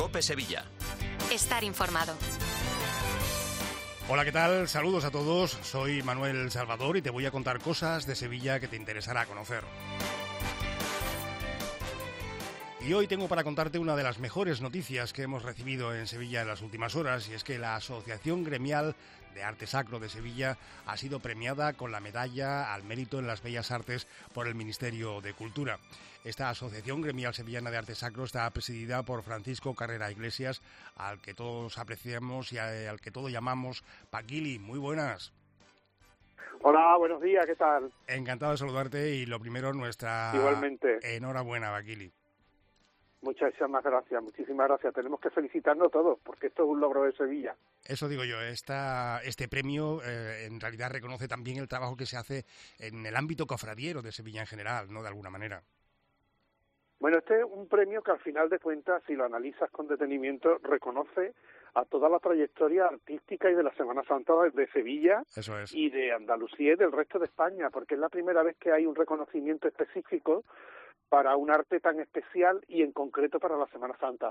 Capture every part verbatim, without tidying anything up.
COPE Sevilla. Estar informado. Hola, ¿qué tal? Saludos a todos. Soy Manuel Salvador y te voy a contar cosas de Sevilla que te interesará conocer. Y hoy tengo para contarte una de las mejores noticias que hemos recibido en Sevilla en las últimas horas, y es que la Asociación Gremial de Arte Sacro de Sevilla ha sido premiada con la medalla al mérito en las Bellas Artes por el Ministerio de Cultura. Esta Asociación Gremial Sevillana de Arte Sacro está presidida por Francisco Carrera Iglesias, al que todos apreciamos y al que todos llamamos Paquili. Muy buenas. Hola, buenos días, ¿qué tal? Encantado de saludarte y lo primero, nuestra Igualmente. Enhorabuena, Paquili. Muchísimas gracias, muchísimas gracias. Tenemos que felicitarnos todos, porque esto es un logro de Sevilla. Eso digo yo, esta, este premio eh, en realidad reconoce también el trabajo que se hace en el ámbito cofradiero de Sevilla en general, ¿no? De alguna manera. Bueno, este es un premio que al final de cuentas, si lo analizas con detenimiento, reconoce a toda la trayectoria artística y de la Semana Santa de Sevilla. Eso es. Y de Andalucía y del resto de España, porque es la primera vez que hay un reconocimiento específico para un arte tan especial y en concreto para la Semana Santa.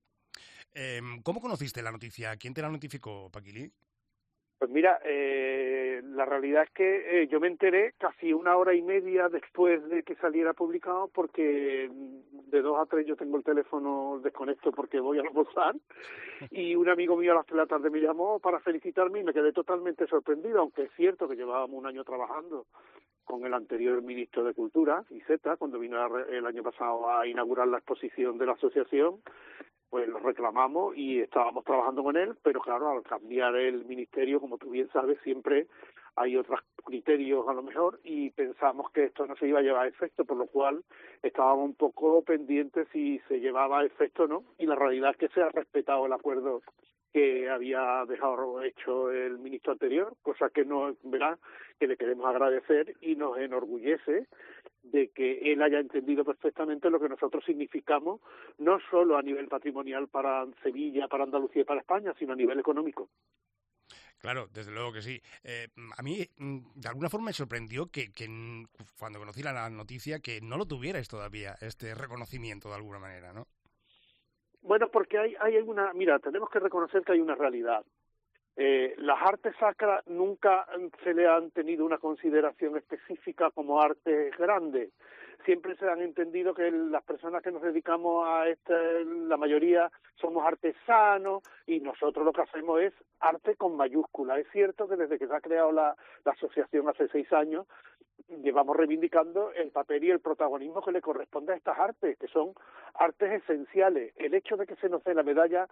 Eh, ¿Cómo conociste la noticia? ¿Quién te la notificó, Paquili? Pues mira, eh, la realidad es que eh, yo me enteré casi una hora y media después de que saliera publicado, porque de dos a tres yo tengo el teléfono desconecto porque voy a almorzar, y un amigo mío a las tres de la tarde me llamó para felicitarme y me quedé totalmente sorprendido, aunque es cierto que llevábamos un año trabajando con el anterior ministro de Cultura, Iceta, cuando vino el año pasado a inaugurar la exposición de la asociación, pues lo reclamamos y estábamos trabajando con él, pero claro, al cambiar el ministerio, como tú bien sabes, siempre hay otros criterios a lo mejor, y pensamos que esto no se iba a llevar a efecto, por lo cual estábamos un poco pendientes si se llevaba a efecto o no, y la realidad es que se ha respetado el acuerdo que había dejado hecho el ministro anterior, cosa que no verá, que le queremos agradecer y nos enorgullece de que él haya entendido perfectamente lo que nosotros significamos, no solo a nivel patrimonial para Sevilla, para Andalucía y para España, sino a nivel económico. Claro, desde luego que sí. Eh, a mí, de alguna forma, me sorprendió que, que cuando conocí la noticia, que no lo tuvierais todavía, este reconocimiento de alguna manera, ¿no? Bueno, porque hay, hay una... Mira, tenemos que reconocer que hay una realidad. Eh, las artes sacras nunca se le han tenido una consideración específica como artes grandes. Siempre se han entendido que las personas que nos dedicamos a este, la mayoría somos artesanos, y nosotros lo que hacemos es arte con mayúscula. Es cierto que desde que se ha creado la, la asociación hace seis años, llevamos reivindicando el papel y el protagonismo que le corresponde a estas artes, que son artes esenciales. El hecho de que se nos dé la medalla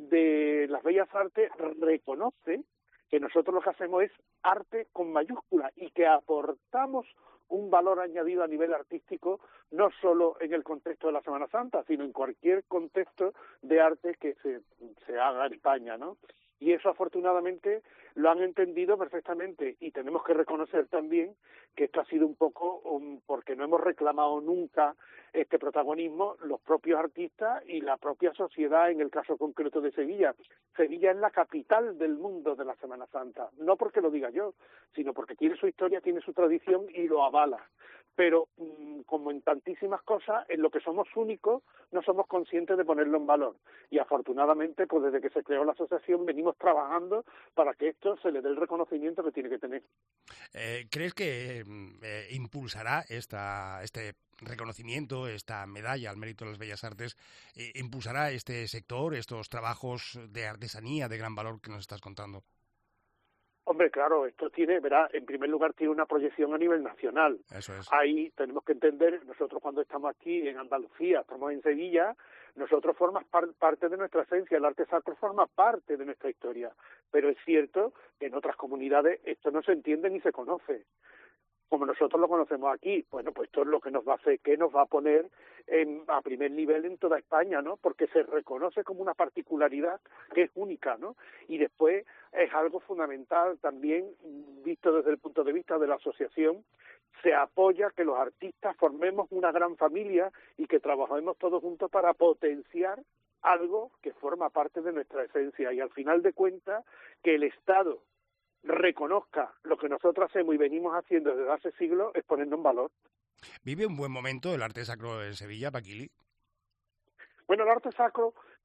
de las Bellas Artes reconoce que nosotros lo que hacemos es arte con mayúscula y que aportamos un valor añadido a nivel artístico, no solo en el contexto de la Semana Santa, sino en cualquier contexto de arte que se, se haga en España, ¿no? Y eso afortunadamente lo han entendido perfectamente, y tenemos que reconocer también que esto ha sido un poco um, porque no hemos reclamado nunca este protagonismo los propios artistas y la propia sociedad, en el caso concreto de Sevilla. Sevilla es la capital del mundo de la Semana Santa, no porque lo diga yo, sino porque tiene su historia, tiene su tradición y lo avala. Pero, como en tantísimas cosas, en lo que somos únicos, no somos conscientes de ponerlo en valor. Y afortunadamente, pues desde que se creó la asociación, venimos trabajando para que esto se le dé el reconocimiento que tiene que tener. Eh, ¿Crees que eh, impulsará esta, este reconocimiento, esta medalla al mérito de las Bellas Artes, eh, impulsará este sector, estos trabajos de artesanía de gran valor que nos estás contando? Hombre, claro, esto tiene, verá, en primer lugar tiene una proyección a nivel nacional. Eso es. Ahí tenemos que entender, nosotros cuando estamos aquí en Andalucía, estamos en Sevilla, nosotros formamos par parte de nuestra esencia, el arte sacro forma parte de nuestra historia, pero es cierto que en otras comunidades esto no se entiende ni se conoce. Como nosotros lo conocemos aquí, bueno, pues esto es lo que nos va a hacer, que nos va a poner en, a primer nivel en toda España, ¿no? Porque se reconoce como una particularidad que es única, ¿no? Y después es algo fundamental también, visto desde el punto de vista de la asociación, se apoya que los artistas formemos una gran familia y que trabajemos todos juntos para potenciar algo que forma parte de nuestra esencia, y al final de cuentas que el Estado reconozca lo que nosotros hacemos y venimos haciendo desde hace siglos es ponernos en valor. ¿Vive un buen momento el arte sacro en Sevilla, Paquili? Bueno, el arte sacro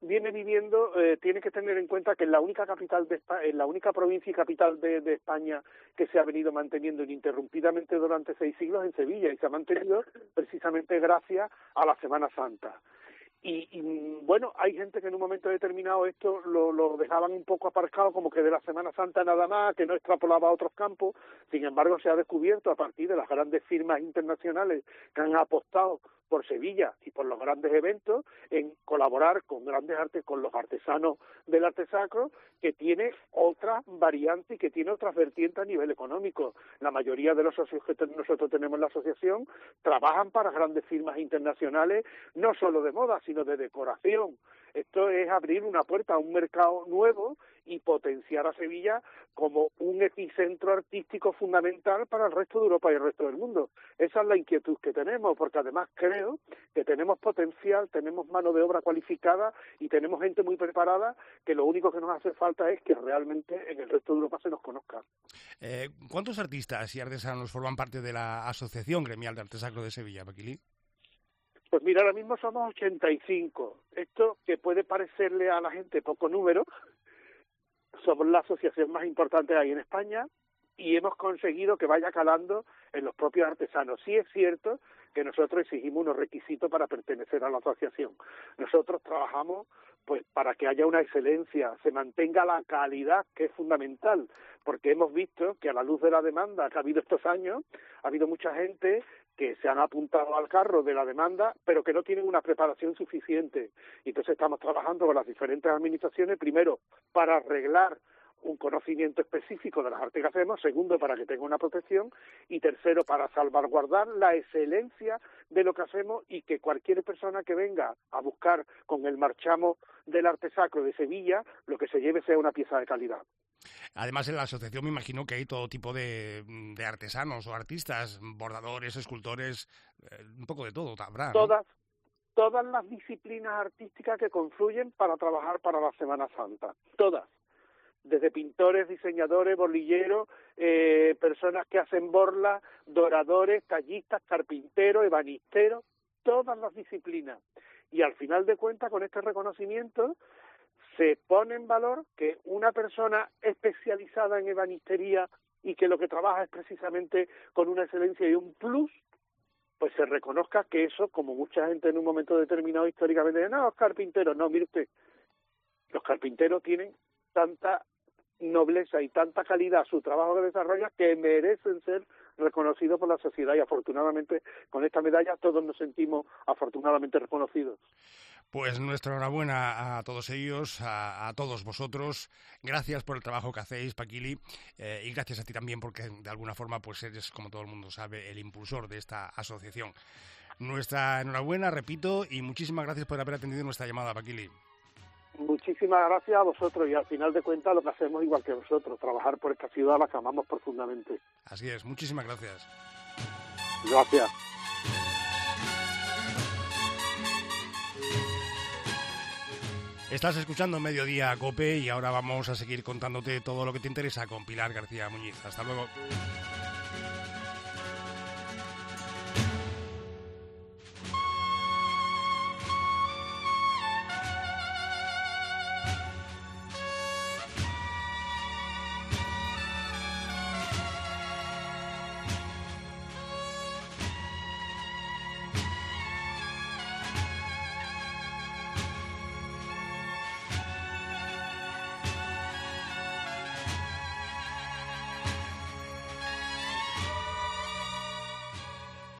viene viviendo, eh, tiene que tener en cuenta que en la única capital de España, en la única provincia y capital de, de España que se ha venido manteniendo ininterrumpidamente durante seis siglos en Sevilla, y se ha mantenido precisamente gracias a la Semana Santa. Y, y bueno, hay gente que en un momento determinado esto lo, lo dejaban un poco aparcado, como que de la Semana Santa nada más, que no extrapolaba a otros campos. Sin embargo, se ha descubierto a partir de las grandes firmas internacionales que han apostado por Sevilla y por los grandes eventos, en colaborar con grandes artes, con los artesanos del arte sacro, que tiene otras variantes y que tiene otras vertientes a nivel económico. La mayoría de los socios que nosotros tenemos en la asociación trabajan para grandes firmas internacionales, no solo de moda, sino de decoración. Esto es abrir una puerta a un mercado nuevo y potenciar a Sevilla como un epicentro artístico fundamental para el resto de Europa y el resto del mundo. Esa es la inquietud que tenemos, porque además creo que tenemos potencial, tenemos mano de obra cualificada y tenemos gente muy preparada, que lo único que nos hace falta es que realmente en el resto de Europa se nos conozca. Eh, ¿Cuántos artistas y artesanos forman parte de la Asociación Gremial de Arte Sacro de Sevilla, Paquilí? Pues mira, ahora mismo somos ochenta y cinco. Esto, que puede parecerle a la gente poco número, somos la asociación más importante ahí en España y hemos conseguido que vaya calando en los propios artesanos. Sí es cierto que nosotros exigimos unos requisitos para pertenecer a la asociación. Nosotros trabajamos pues para que haya una excelencia, se mantenga la calidad, que es fundamental, porque hemos visto que a la luz de la demanda que ha habido estos años, ha habido mucha gente que se han apuntado al carro de la demanda, pero que no tienen una preparación suficiente. Y entonces estamos trabajando con las diferentes administraciones, primero, para arreglar un conocimiento específico de las artes que hacemos, segundo, para que tenga una protección, y tercero, para salvaguardar la excelencia de lo que hacemos y que cualquier persona que venga a buscar con el marchamo del arte sacro de Sevilla, lo que se lleve sea una pieza de calidad. Además, en la asociación me imagino que hay todo tipo de, de artesanos o artistas, bordadores, escultores, eh, un poco de todo, habrá, ¿no? Todas, todas las disciplinas artísticas que confluyen para trabajar para la Semana Santa, todas. Desde pintores, diseñadores, bolilleros, eh, personas que hacen borlas, doradores, tallistas, carpinteros, ebanisteros, todas las disciplinas. Y al final de cuentas, con este reconocimiento, se pone en valor que una persona especializada en ebanistería y que lo que trabaja es precisamente con una excelencia y un plus, pues se reconozca que eso, como mucha gente en un momento determinado históricamente dice, no, los carpinteros, no, mire usted, los carpinteros tienen tanta nobleza y tanta calidad su trabajo que desarrolla que merecen ser reconocidos por la sociedad, y afortunadamente con esta medalla todos nos sentimos afortunadamente reconocidos. Pues nuestra enhorabuena a todos ellos, a, a todos vosotros. Gracias por el trabajo que hacéis, Paquilí, eh, y gracias a ti también porque de alguna forma pues eres, como todo el mundo sabe, el impulsor de esta asociación. Nuestra enhorabuena, repito, y muchísimas gracias por haber atendido nuestra llamada, Paquilí. Muchísimas gracias a vosotros, y al final de cuentas lo que hacemos igual que vosotros, trabajar por esta ciudad a la que amamos profundamente. Así es, muchísimas gracias. Gracias. Estás escuchando Mediodía Cope y ahora vamos a seguir contándote todo lo que te interesa con Pilar García Muñiz. Hasta luego.